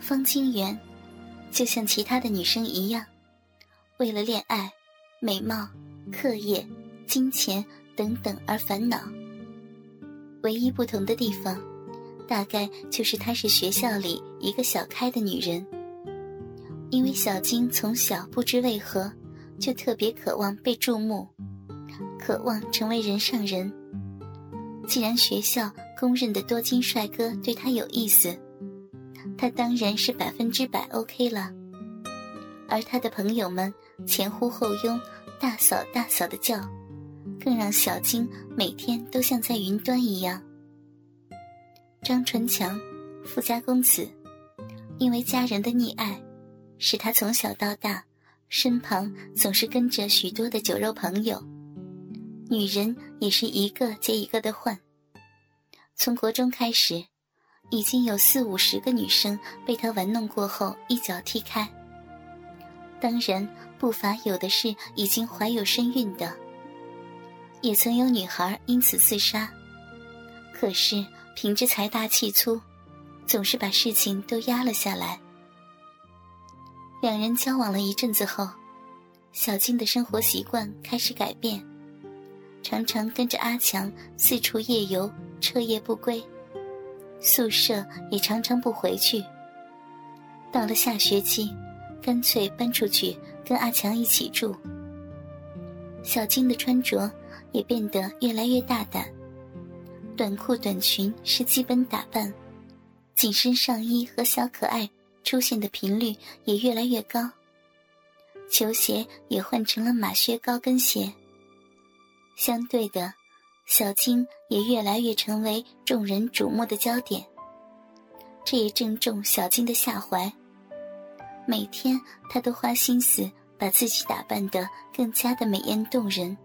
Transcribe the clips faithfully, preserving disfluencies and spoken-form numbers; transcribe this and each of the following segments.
方金元就像其他的女生一样，为了恋爱、美貌、课业、金钱等等而烦恼。唯一不同的地方，大概就是她是学校里一个小开的女人。因为小金从小不知为何就特别渴望被注目，渴望成为人上人。既然学校公认的多金帅哥对她有意思，她当然是百分之百 OK 了。而她的朋友们前呼后拥，大嫂大嫂的叫，更让小金每天都像在云端一样。张纯强，富家公子，因为家人的溺爱，使他从小到大身旁总是跟着许多的酒肉朋友，女人也是一个接一个的换。从国中开始，已经有四五十个女生被他玩弄过后一脚踢开。当然不乏有的是已经怀有身孕的，也曾有女孩因此自杀。可是凭着财大气粗，总是把事情都压了下来。两人交往了一阵子后，小金的生活习惯开始改变，常常跟着阿强四处夜游，彻夜不归，宿舍也常常不回去。到了下学期，干脆搬出去跟阿强一起住。小金的穿着也变得越来越大胆，短裤短裙是基本打扮，紧身上衣和小可爱出现的频率也越来越高，球鞋也换成了马靴高跟鞋。相对的，小金也越来越成为众人瞩目的焦点，这也正中小金的下怀。每天他都花心思把自己打扮得更加的美艳动人。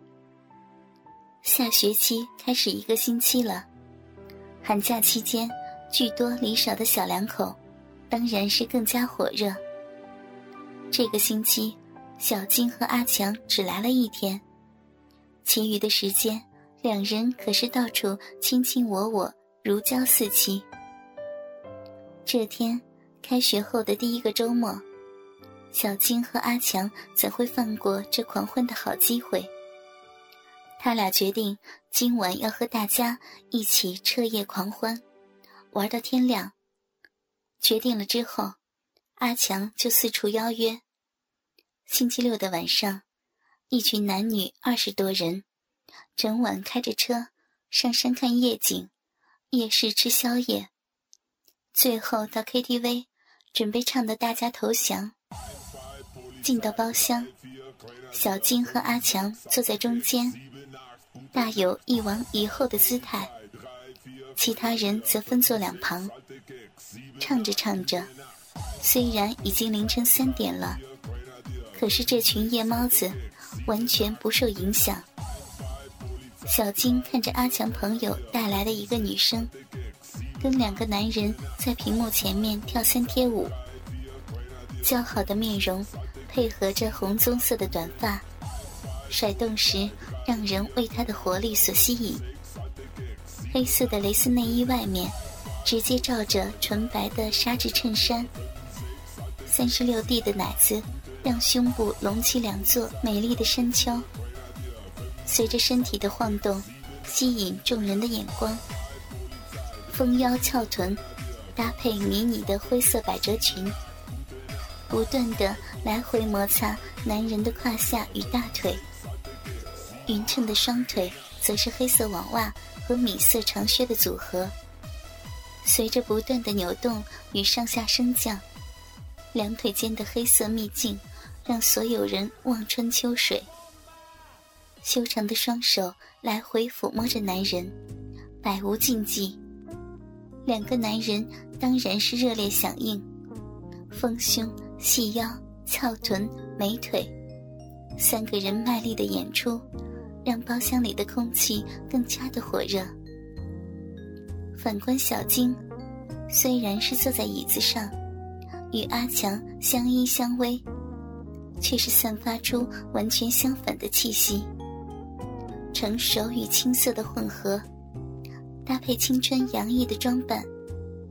下学期开始一个星期了，寒假期间聚多离少的小两口当然是更加火热。这个星期小金和阿强只来了一天，其余的时间两人可是到处卿卿我我，如胶似漆。这天开学后的第一个周末，小金和阿强怎会放过这狂欢的好机会？他俩决定今晚要和大家一起彻夜狂欢，玩到天亮。决定了之后，阿强就四处邀约。星期六的晚上，一群男女二十多人，整晚开着车上山看夜景，夜市吃宵夜，最后到 K T V 准备唱得大家投降。进到包厢，小金和阿强坐在中间，大有一王一后的姿态，其他人则分坐两旁。唱着唱着，虽然已经凌晨三点了，可是这群夜猫子完全不受影响。小金看着阿强朋友带来的一个女生，跟两个男人在屏幕前面跳三贴舞，姣好的面容配合着红棕色的短发，甩动时让人为她的活力所吸引。黑色的蕾丝内衣外面直接罩着纯白的纱质衬衫，三十六 D 的奶子让胸部隆起两座美丽的山丘，随着身体的晃动吸引众人的眼光。丰腰翘臀搭配迷你的灰色百褶裙，不断地来回摩擦男人的胯下与大腿，匀称的双腿则是黑色网袜和米色长靴的组合，随着不断的扭动与上下升降，两腿间的黑色秘境让所有人望穿秋水。修长的双手来回抚摸着男人，百无禁忌。两个男人当然是热烈响应，丰胸、细腰、翘臀、美腿，三个人卖力的演出，让包厢里的空气更加的火热。反观小金，虽然是坐在椅子上，与阿强相依相偎，却是散发出完全相反的气息。成熟与青涩的混合，搭配青春洋溢的装扮，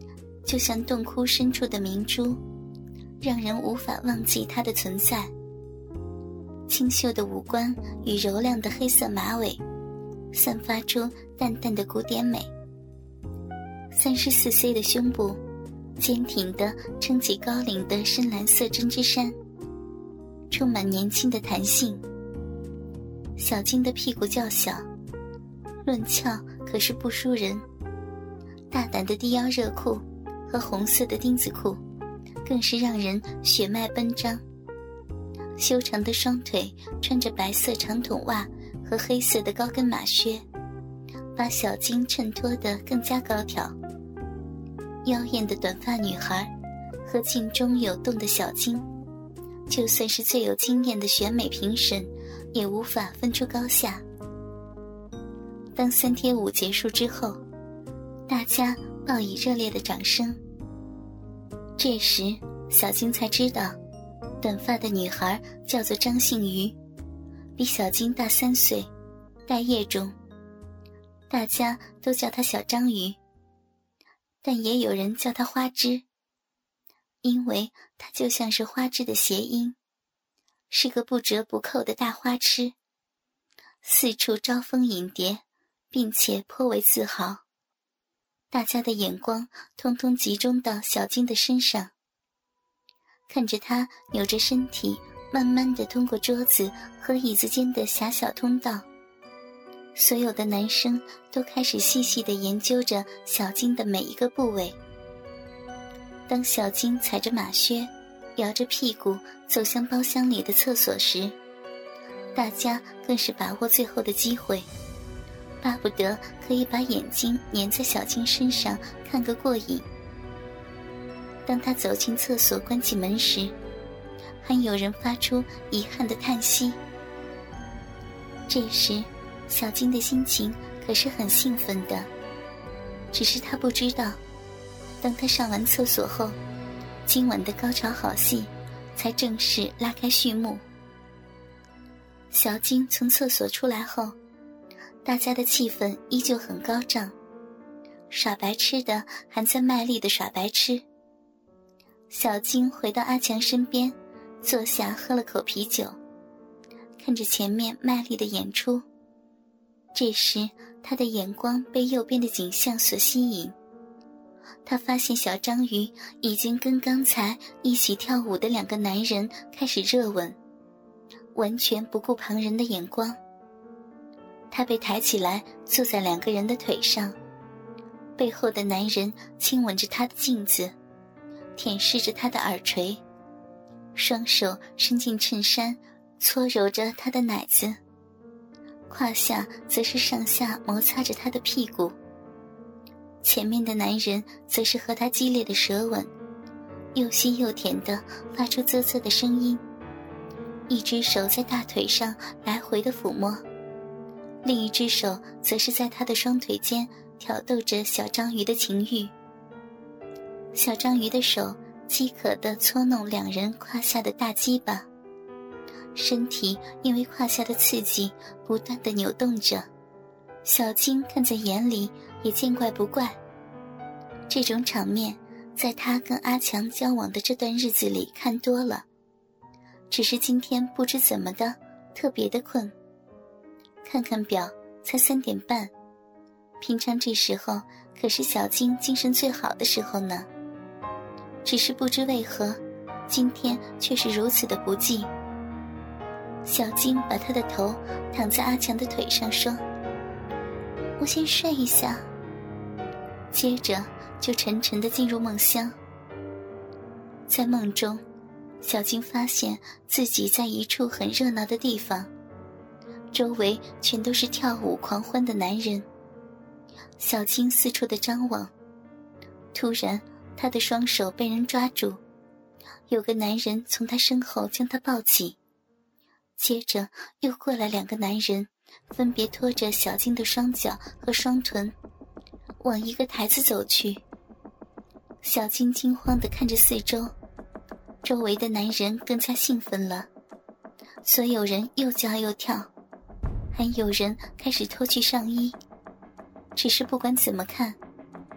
就像洞窟深处的明珠，让人无法忘记它的存在。清秀的五官与柔亮的黑色马尾，散发出淡淡的古典美。三十四 C 的胸部，坚挺地撑起高领的深蓝色针织衫，充满年轻的弹性。小金的屁股较小，论翘可是不输人。大胆的低腰热裤和红色的丁字裤，更是让人血脉奔张。修长的双腿穿着白色长筒袜和黑色的高跟马靴，把小金衬托得更加高挑。妖艳的短发女孩和镜中有洞的小金，就算是最有经验的选美评审也无法分出高下。当三贴舞结束之后，大家报以热烈的掌声。这时小金才知道，短发的女孩叫做张杏瑜，比小金大三岁，待业中，大家都叫她小章鱼，但也有人叫她花枝，因为她就像是花枝的谐音，是个不折不扣的大花痴，四处招蜂引蝶，并且颇为自豪。大家的眼光通通集中到小金的身上，看着她扭着身体慢慢地通过桌子和椅子间的狭小通道，所有的男生都开始细细地研究着小金的每一个部位。当小金踩着马靴，摇着屁股走向包厢里的厕所时，大家更是把握最后的机会，巴不得可以把眼睛粘在小金身上看个过瘾。当他走进厕所关起门时，还有人发出遗憾的叹息。这时小金的心情可是很兴奋的，只是他不知道，当他上完厕所后，今晚的高潮好戏才正式拉开序幕。小金从厕所出来后，大家的气氛依旧很高涨，耍白痴的还在卖力的耍白痴。小金回到阿强身边，坐下喝了口啤酒，看着前面卖力的演出。这时他的眼光被右边的景象所吸引，他发现小章鱼已经跟刚才一起跳舞的两个男人开始热吻，完全不顾旁人的眼光。他被抬起来坐在两个人的腿上，背后的男人亲吻着他的镜子，舔舐着他的耳垂，双手伸进衬衫搓揉着他的奶子，胯下则是上下摩擦着他的屁股。前面的男人则是和他激烈的舌吻，又吸又舔地发出啧啧的声音，一只手在大腿上来回的抚摸，另一只手则是在他的双腿间挑逗着小章鱼的情欲。小章鱼的手饥渴地搓弄两人胯下的大鸡巴，身体因为胯下的刺激不断地扭动着。小金看在眼里也见怪不怪，这种场面在他跟阿强交往的这段日子里看多了，只是今天不知怎么的特别的困。看看表才三点半，平常这时候可是小金精神最好的时候呢，只是不知为何今天却是如此的不济。小金把他的头躺在阿强的腿上说，我先睡一下，接着就沉沉地进入梦乡。在梦中，小金发现自己在一处很热闹的地方，周围全都是跳舞狂欢的男人。小金四处的张望，突然他的双手被人抓住，有个男人从他身后将他抱起，接着又过来两个男人，分别拖着小金的双脚和双臀往一个台子走去。小金惊慌地看着四周，周围的男人更加兴奋了，所有人又叫又跳，还有人开始脱去上衣。只是不管怎么看，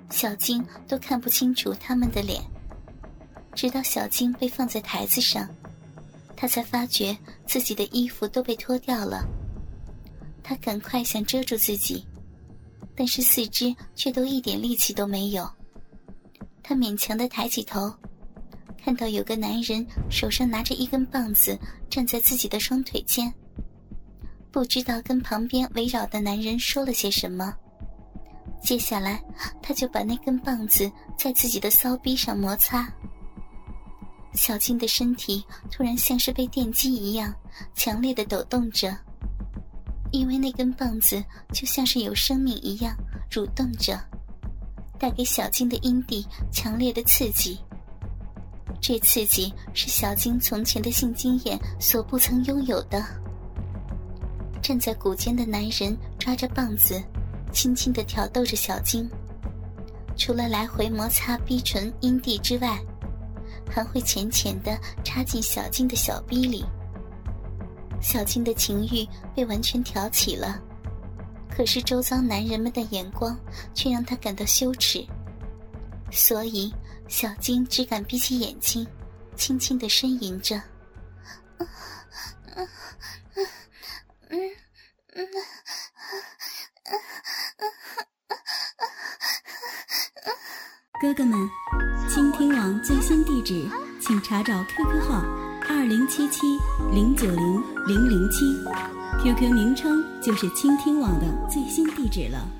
小金都看不清楚他们的脸。直到小金被放在台子上，他才发觉自己的衣服都被脱掉了。他赶快想遮住自己，但是四肢却都一点力气都没有。他勉强地抬起头，看到有个男人手上拿着一根棒子站在自己的双腿间，不知道跟旁边围绕的男人说了些什么。接下来他就把那根棒子在自己的骚逼上摩擦。小金的身体突然像是被电击一样强烈地抖动着，因为那根棒子就像是有生命一样蠕动着，带给小金的阴蒂强烈的刺激。这刺激是小金从前的性经验所不曾拥有的。站在骨间的男人抓着棒子轻轻地挑逗着小金，除了来回摩擦逼唇阴蒂之外，还会浅浅地插进小金的小逼里。小金的情欲被完全挑起了，可是周遭男人们的眼光却让他感到羞耻，所以小金只敢闭起眼睛，轻轻地呻吟着。 哥哥们，倾听网最新地址请查找 Q Q 号二零七七零九零零零七 ，Q Q 名称就是倾听网的最新地址了。